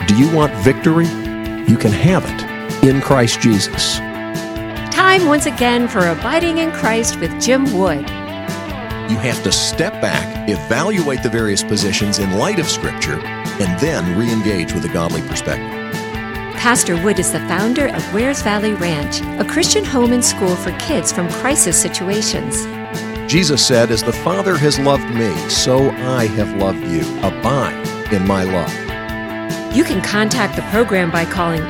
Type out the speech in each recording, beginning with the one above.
Do you want victory? You can have it in Christ Jesus. Time once again for Abiding in Christ with Jim Wood. You have to step back, evaluate the various positions in light of Scripture, and then re-engage with a godly perspective. Pastor Wood is the founder of Wares Valley Ranch, a Christian home and school for kids from crisis situations. Jesus said, "As the Father has loved me, so I have loved you. Abide in my love." You can contact the program by calling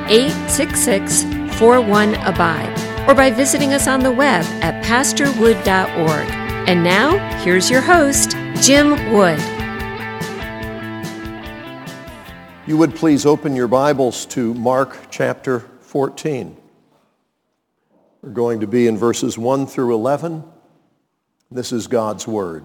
866-41-ABIDE or by visiting us on the web at pastorwood.org. And now, here's your host, Jim Wood. You would please open your Bibles to Mark chapter 14. We're going to be in verses 1 through 11. This is God's Word.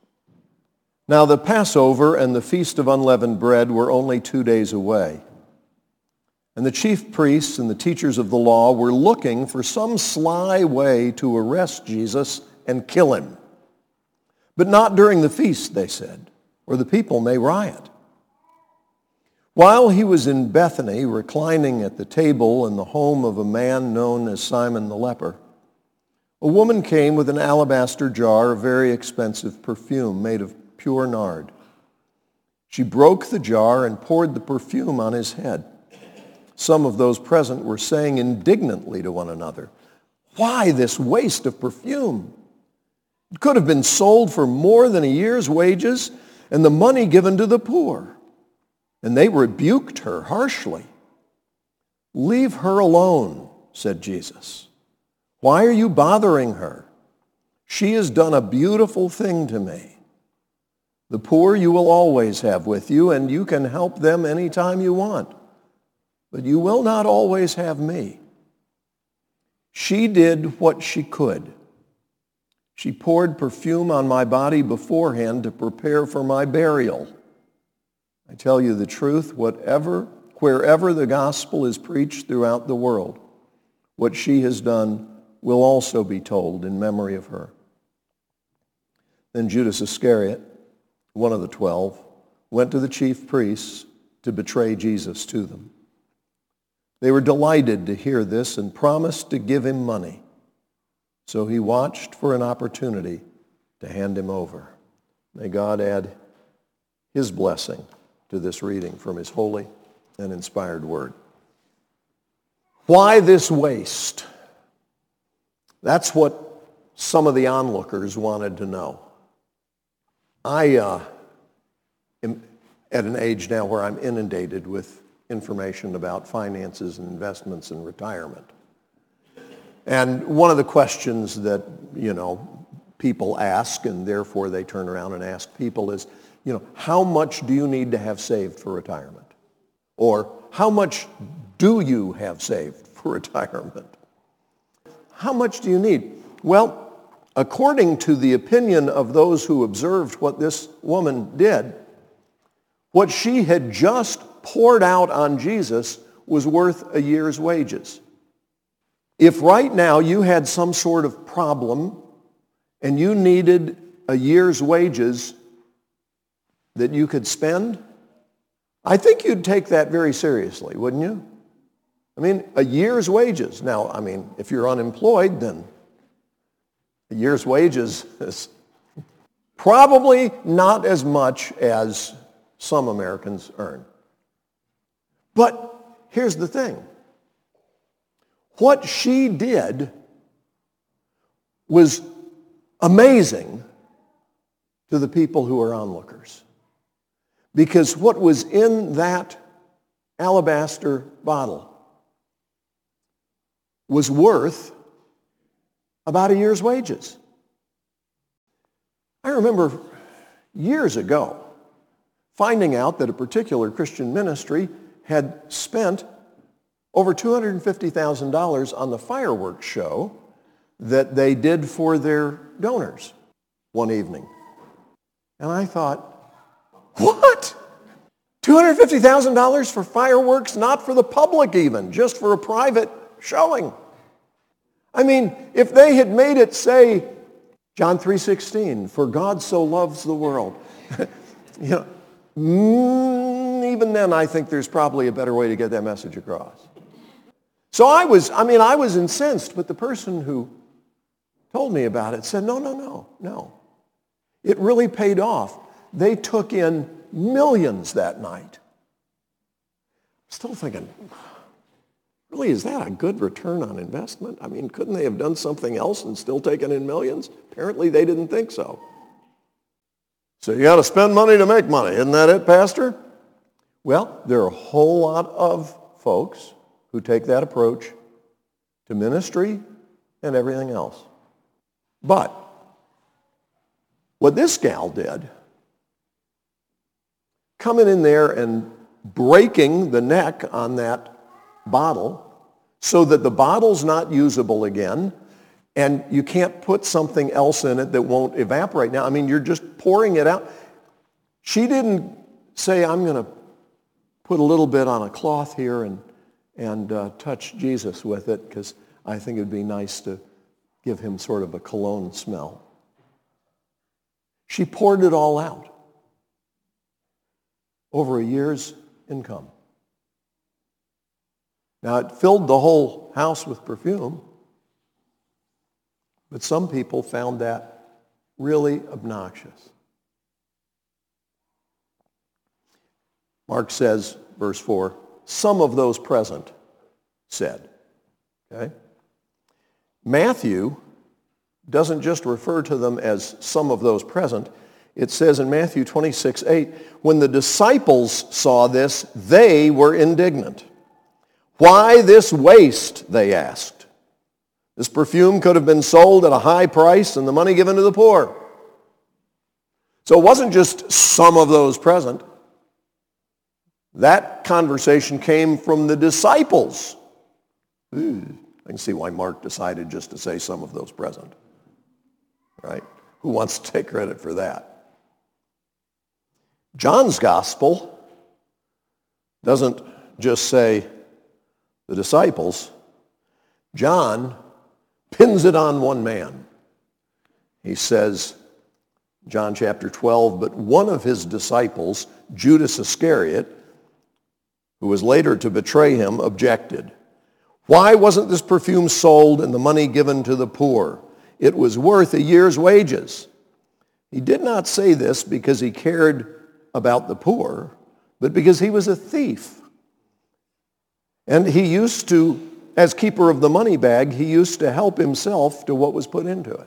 Now the Passover and the Feast of Unleavened Bread were only 2 days away. And the chief priests and the teachers of the law were looking for some sly way to arrest Jesus and kill him. But not during the feast, they said, or the people may riot. While he was in Bethany, reclining at the table in the home of a man known as Simon the leper, a woman came with an alabaster jar of very expensive perfume made of pure nard. She broke the jar and poured the perfume on his head. Some of those present were saying indignantly to one another, "Why this waste of perfume? It could have been sold for more than a year's wages and the money given to the poor." And they rebuked her harshly. "Leave her alone," said Jesus. "Why are you bothering her? She has done a beautiful thing to me. The poor you will always have with you, and you can help them anytime you want. But you will not always have me. She did what she could. She poured perfume on my body beforehand to prepare for my burial. I tell you the truth, wherever the gospel is preached throughout the world, what she has done will also be told in memory of her." Then Judas Iscariot, one of the 12, went to the chief priests to betray Jesus to them. They were delighted to hear this and promised to give him money. So he watched for an opportunity to hand him over. May God add his blessing to this reading from his holy and inspired word. Why this waste? That's what some of the onlookers wanted to know. I am at an age now where I'm inundated with information about finances and investments and retirement. And one of the questions that, people ask, and therefore they turn around and ask people is, how much do you need to have saved for retirement? Or how much do you have saved for retirement? How much do you need? Well, according to the opinion of those who observed what this woman did, what she had just poured out on Jesus was worth a year's wages. If right now you had some sort of problem and you needed a year's wages that you could spend, I think you'd take that very seriously, wouldn't you? I mean, a year's wages. Now, if you're unemployed, then a year's wages is probably not as much as some Americans earn. But here's the thing. What she did was amazing to the people who are onlookers. Because what was in that alabaster bottle was worth about a year's wages. I remember years ago finding out that a particular Christian ministry had spent over $250,000 on the fireworks show that they did for their donors one evening. And I thought, what? $250,000 for fireworks, not for the public even, just for a private showing. If they had made it say, John 3:16, for God so loves the world. even then, I think there's probably a better way to get that message across. So I was incensed, but the person who told me about it said, no. It really paid off. They took in millions that night. I'm still thinking, really, is that a good return on investment? I mean, couldn't they have done something else and still taken in millions? Apparently, they didn't think so. So you got to spend money to make money. Isn't that it, Pastor? Well, there are a whole lot of folks who take that approach to ministry and everything else. But what this gal did, coming in there and breaking the neck on that bottle so that the bottle's not usable again, and you can't put something else in it that won't evaporate. Now, I mean, you're just pouring it out. She didn't say, I'm going to put a little bit on a cloth here and touch Jesus with it, because I think it would be nice to give him sort of a cologne smell. She poured it all out over a year's income. Now, it filled the whole house with perfume, but some people found that really obnoxious. Mark says, verse 4, some of those present said. Okay? Matthew doesn't just refer to them as some of those present. It says in Matthew 26:8, when the disciples saw this, they were indignant. Why this waste, they asked. This perfume could have been sold at a high price and the money given to the poor. So it wasn't just some of those present. That conversation came from the disciples. I can see why Mark decided just to say some of those present. Right? Who wants to take credit for that? John's gospel doesn't just say the disciples. John pins it on one man. He says, John chapter 12, but one of his disciples, Judas Iscariot, who was later to betray him, objected. Why wasn't this perfume sold and the money given to the poor? It was worth a year's wages. He did not say this because he cared about the poor, but because he was a thief. And he used to, as keeper of the money bag, he used to help himself to what was put into it.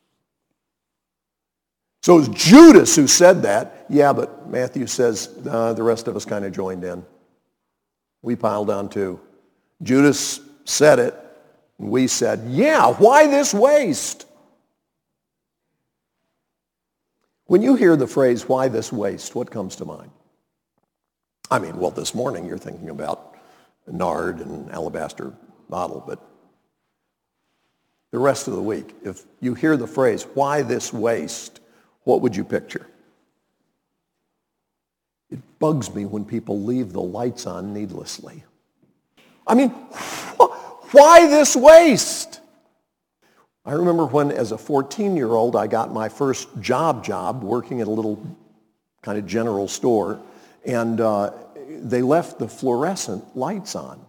So it was Judas who said that. Yeah, but Matthew says the rest of us kind of joined in. We piled on too. Judas said it, and we said, yeah, why this waste? When you hear the phrase, why this waste, what comes to mind? I mean, well, this morning you're thinking about nard and alabaster bottle, but the rest of the week, if you hear the phrase, why this waste, what would you picture? It bugs me when people leave the lights on needlessly. I mean, why this waste? I remember when, as a 14-year-old, I got my first job working at a little kind of general store, and they left the fluorescent lights on.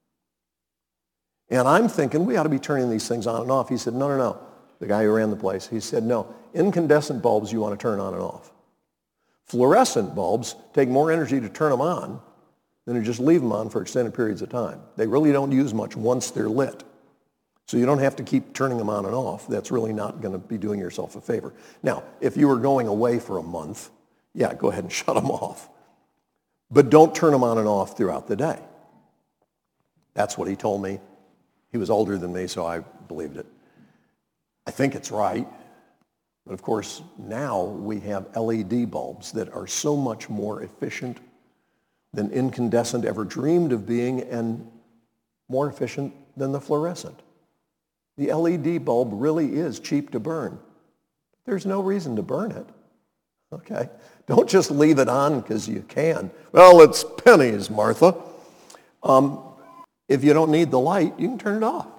And I'm thinking, we ought to be turning these things on and off. He said, no. The guy who ran the place, he said, no, incandescent bulbs you want to turn on and off. Fluorescent bulbs take more energy to turn them on than to just leave them on for extended periods of time. They really don't use much once they're lit. So you don't have to keep turning them on and off. That's really not going to be doing yourself a favor. Now, if you were going away for a month, yeah, go ahead and shut them off. But don't turn them on and off throughout the day. That's what he told me. He was older than me, so I believed it. I think it's right. But of course, now we have LED bulbs that are so much more efficient than incandescent ever dreamed of being, and more efficient than the fluorescent. The LED bulb really is cheap to burn. There's no reason to burn it. Okay? Don't just leave it on because you can. Well, it's pennies, Martha. If you don't need the light, you can turn it off.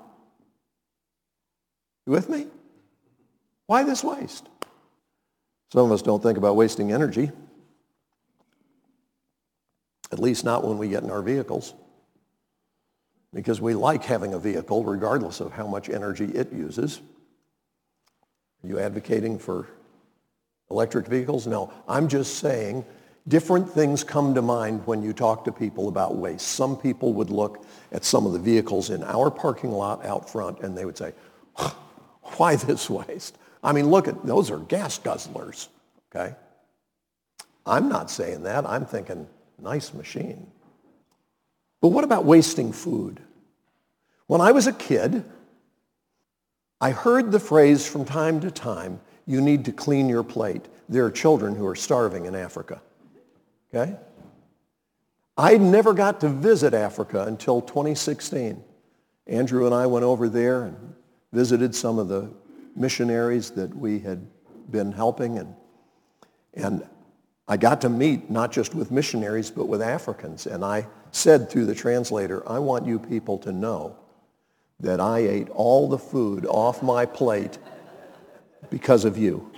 You with me? Why this waste? Some of us don't think about wasting energy. least not when we get in our vehicles, because we like having a vehicle regardless of how much energy it uses. Are you advocating for electric vehicles? No, I'm just saying different things come to mind when you talk to people about waste. Some people would look at some of the vehicles in our parking lot out front and they would say, why this waste? I mean, look at, those are gas guzzlers, okay? I'm not saying that. I'm thinking, nice machine. But what about wasting food? When I was a kid, I heard the phrase from time to time, you need to clean your plate. There are children who are starving in Africa, okay? I never got to visit Africa until 2016. Andrew and I went over there and visited some of the missionaries that we had been helping, and I got to meet not just with missionaries but with Africans, and I said through the translator, I want you people to know that I ate all the food off my plate because of you.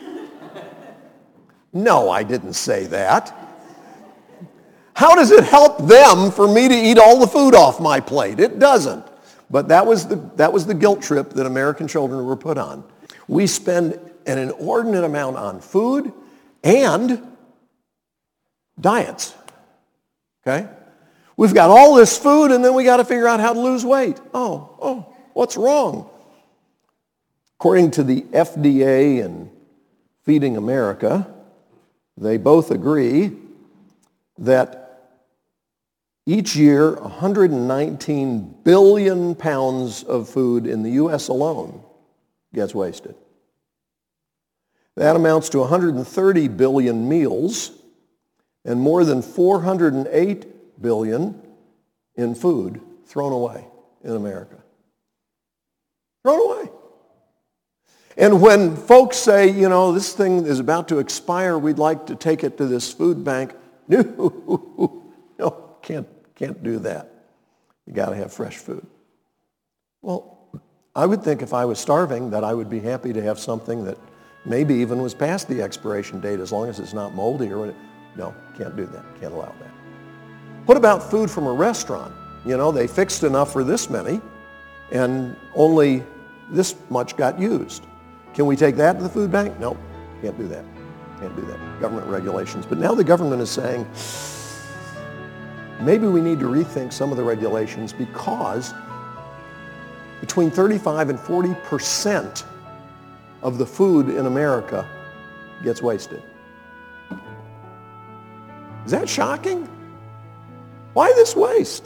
No, I didn't say that. How does it help them for me to eat all the food off my plate? It doesn't. But that was the guilt trip that American children were put on. We spend an inordinate amount on food and diets, okay? We've got all this food and then we got to figure out how to lose weight. Oh, what's wrong? According to the FDA and Feeding America, they both agree that each year 119 billion pounds of food in the U.S. alone gets wasted. That amounts to 130 billion meals and more than 408 billion in food thrown away in America. Thrown away. And when folks say, you know, this thing is about to expire, we'd like to take it to this food bank. No, can't do that. You got to have fresh food. Well, I would think if I was starving that I would be happy to have something that maybe even was past the expiration date as long as it's not moldy or whatever. No, can't do that. Can't allow that. What about food from a restaurant? You know, they fixed enough for this many and only this much got used. Can we take that to the food bank? No, can't do that. Can't do that. Government regulations. But now the government is saying, maybe we need to rethink some of the regulations because between 35 and 40% of the food in America gets wasted. Is that shocking? Why this waste?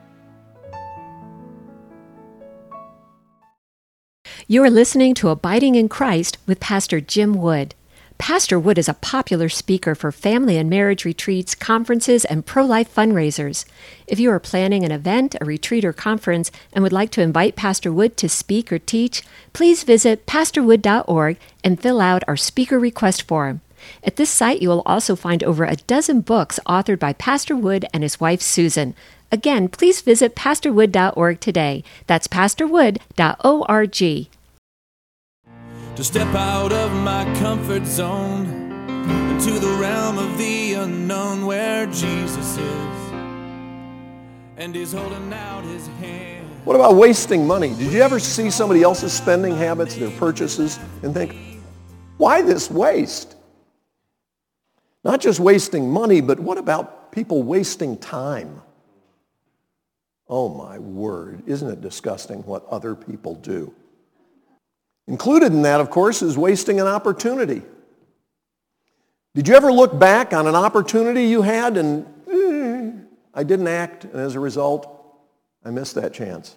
You are listening to Abiding in Christ with Pastor Jim Wood. Pastor Wood is a popular speaker for family and marriage retreats, conferences, and pro-life fundraisers. If you are planning an event, a retreat, or conference and would like to invite Pastor Wood to speak or teach, please visit pastorwood.org and fill out our speaker request form. At this site, you will also find over a dozen books authored by Pastor Wood and his wife, Susan. Again, please visit pastorwood.org today. That's pastorwood.org. To step out of my comfort zone into the realm of the unknown where Jesus is and he's holding out his hand. What about wasting money? Did you ever see somebody else's spending habits, their purchases, and think, why this waste? Not just wasting money, but what about people wasting time? Oh my word, isn't it disgusting what other people do? Included in that, of course, is wasting an opportunity. Did you ever look back on an opportunity you had and I didn't act, and as a result, I missed that chance?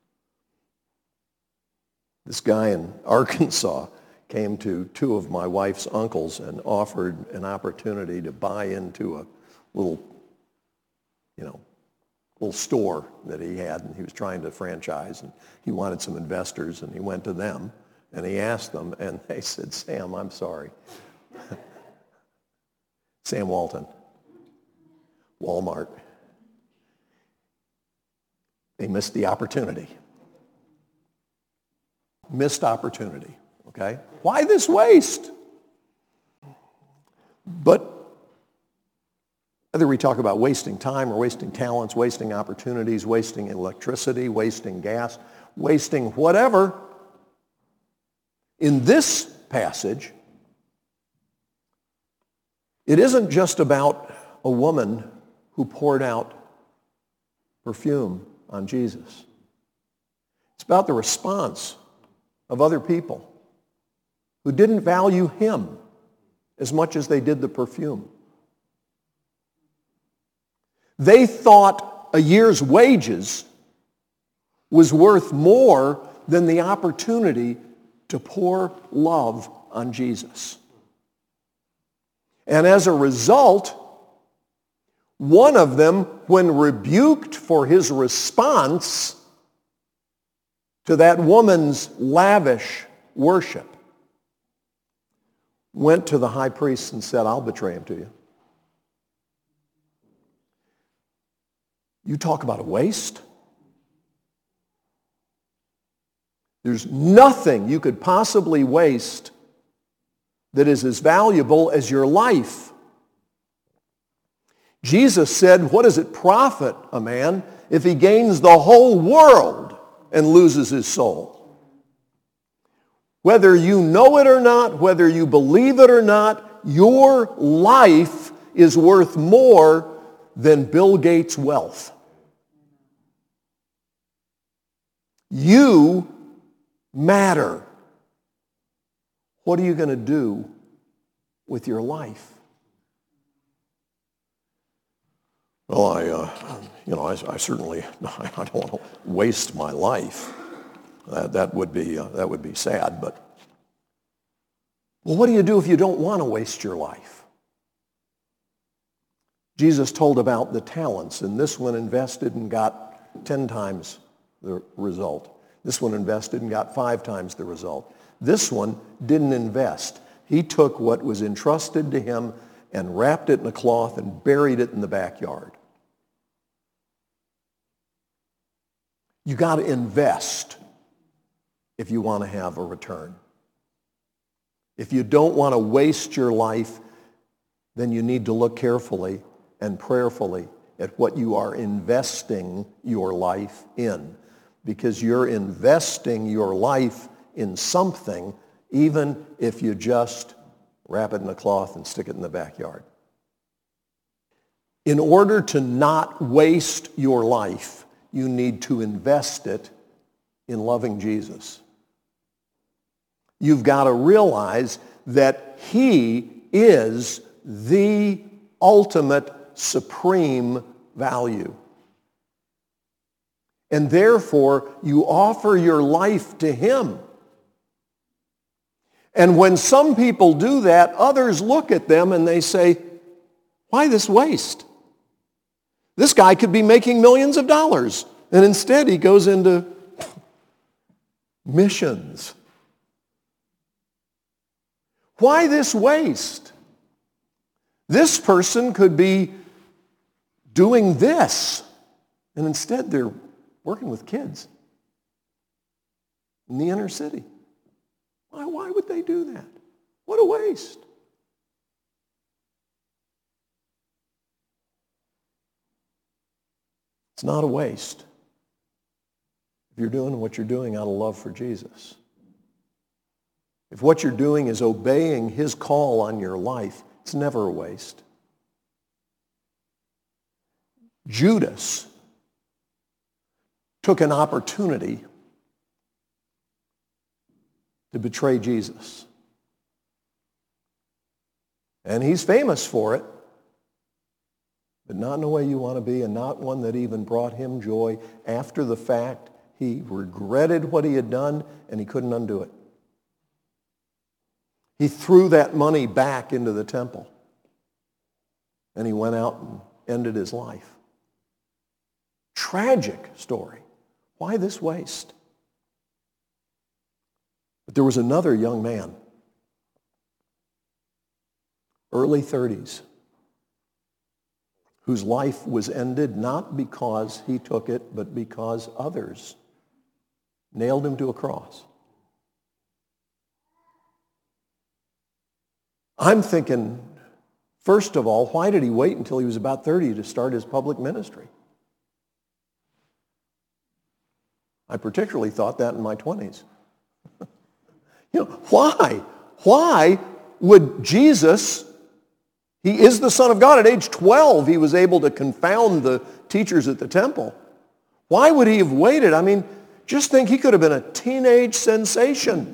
This guy in Arkansas came to two of my wife's uncles and offered an opportunity to buy into a little store that he had, and he was trying to franchise, and he wanted some investors, and he went to them, and he asked them, and they said, Sam, I'm sorry. Sam Walton, Walmart. They missed the opportunity. Missed opportunity, okay? Why this waste? But Whether we talk about wasting time or wasting talents, wasting opportunities, wasting electricity, wasting gas, wasting whatever, in this passage, it isn't just about a woman who poured out perfume on Jesus. It's about the response of other people who didn't value him as much as they did the perfume. They thought a year's wages was worth more than the opportunity to pour love on Jesus. And as a result, one of them, when rebuked for his response to that woman's lavish worship, went to the high priest and said, I'll betray him to you. You talk about a waste. There's nothing you could possibly waste that is as valuable as your life. Jesus said, what does it profit a man if he gains the whole world and loses his soul? Whether you know it or not, whether you believe it or not, your life is worth more than Bill Gates' wealth. You matter. What are you going to do with your life? Well, I certainly I don't want to waste my life. That would be sad. But well, what do you do if you don't want to waste your life? Jesus told about the talents, and this one invested and got 10 times the result. This one invested and got 5 times the result. This one didn't invest. He took what was entrusted to him and wrapped it in a cloth and buried it in the backyard. You got to invest if you want to have a return. If you don't want to waste your life, then you need to look carefully and prayerfully at what you are investing your life in, because you're investing your life in something even if you just wrap it in a cloth and stick it in the backyard. In order to not waste your life, you need to invest it in loving Jesus. You've got to realize that he is the ultimate supreme value. And therefore, you offer your life to him. And when some people do that, others look at them and they say, why this waste? This guy could be making millions of dollars. And instead, he goes into missions. Why this waste? This person could be doing this. And instead, they're working with kids in the inner city. Why would they do that? What a waste. It's not a waste if you're doing what you're doing out of love for Jesus. If what you're doing is obeying his call on your life, it's never a waste. Judas took an opportunity to betray Jesus. And he's famous for it, but not in a way you want to be, and not one that even brought him joy. After the fact, he regretted what he had done, and he couldn't undo it. He threw that money back into the temple, and he went out and ended his life. Tragic story. Why this waste? But there was another young man, early 30s, whose life was ended not because he took it, but because others nailed him to a cross. I'm thinking First of all, why did he wait until he was about 30 to start his public ministry? I particularly thought that in my 20s. Why? Why would Jesus, he is the Son of God. At age 12, he was able to confound the teachers at the temple. Why would he have waited? I mean, just think he could have been a teenage sensation.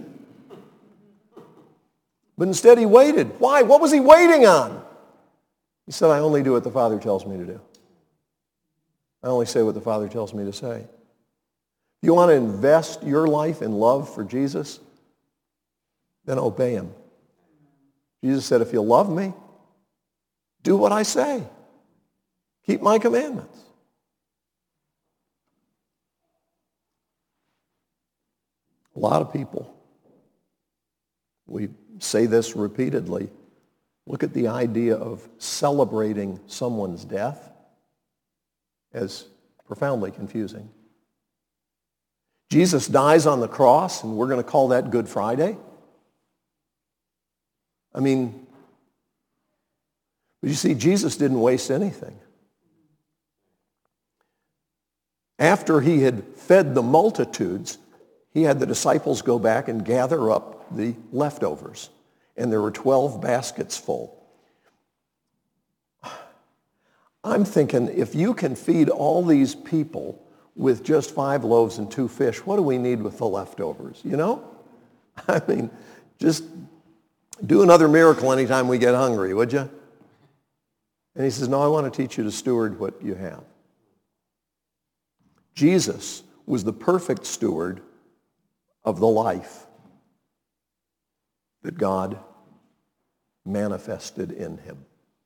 But instead he waited. Why? What was he waiting on? He said, I only do what the Father tells me to do. I only say what the Father tells me to say. If you want to invest your life in love for Jesus, then obey him. Jesus said, if you love me, do what I say. Keep my commandments. A lot of people, we say this repeatedly, look at the idea of celebrating someone's death as profoundly confusing. Jesus dies on the cross, and we're going to call that Good Friday. I mean, but you see, Jesus didn't waste anything. After he had fed the multitudes, he had the disciples go back and gather up the leftovers. And there were 12 baskets full. I'm thinking, if you can feed all these people with just 5 loaves and 2 fish, what do we need with the leftovers, you know? I mean, just do another miracle anytime we get hungry, would you? And he says, no, I want to teach you to steward what you have. Jesus was the perfect steward of the life that God manifested in him.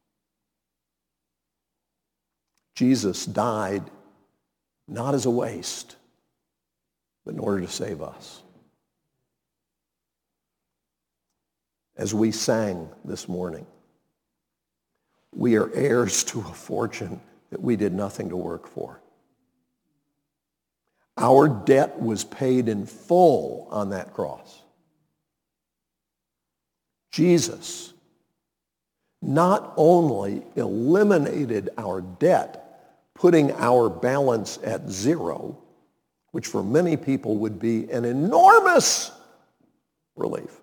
Jesus died not as a waste, but in order to save us. As we sang this morning, we are heirs to a fortune that we did nothing to work for. Our debt was paid in full on that cross. Jesus not only eliminated our debt, putting our balance at 0, which for many people would be an enormous relief,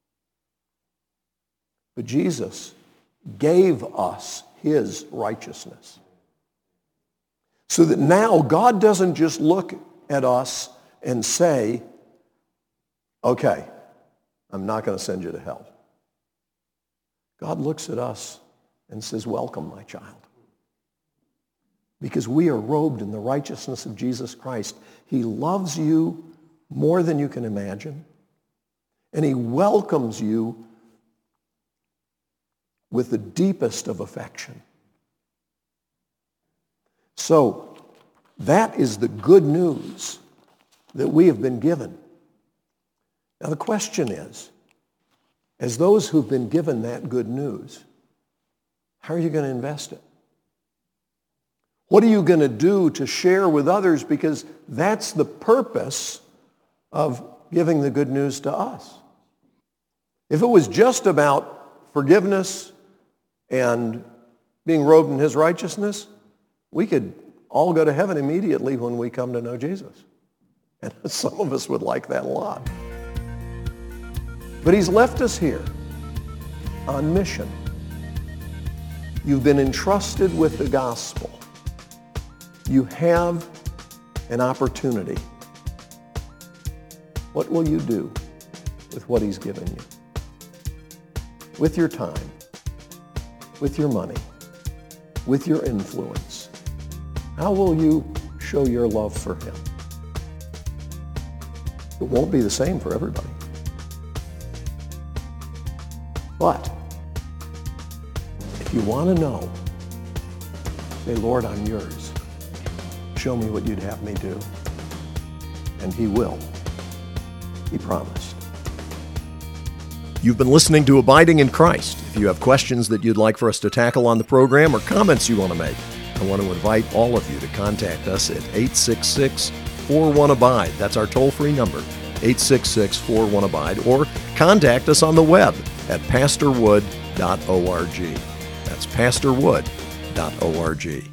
but Jesus gave us his righteousness. So that now God doesn't just look at us and say, okay, I'm not going to send you to hell. God looks at us and says, welcome, my child. Because we are robed in the righteousness of Jesus Christ. He loves you more than you can imagine. And he welcomes you with the deepest of affection. So, that is the good news that we have been given. Now the question is, as those who've been given that good news, how are you going to invest it? What are you going to do to share with others? Because that's the purpose of giving the good news to us. If it was just about forgiveness and being robed in his righteousness, we could all go to heaven immediately when we come to know Jesus. And some of us would like that a lot. But he's left us here on mission. You've been entrusted with the gospel. You have an opportunity. What will you do with what he's given you? With your time, with your money, with your influence. How will you show your love for him? It won't be the same for everybody. But if you want to know, say, Lord, I'm yours. Show me what you'd have me do. And he will. He promised. You've been listening to Abiding in Christ. If you have questions that you'd like for us to tackle on the program or comments you want to make, I want to invite all of you to contact us at 866-41-ABIDE. That's our toll-free number, 866-41-ABIDE, or contact us on the web at pastorwood.org. That's That's pastorwood.org.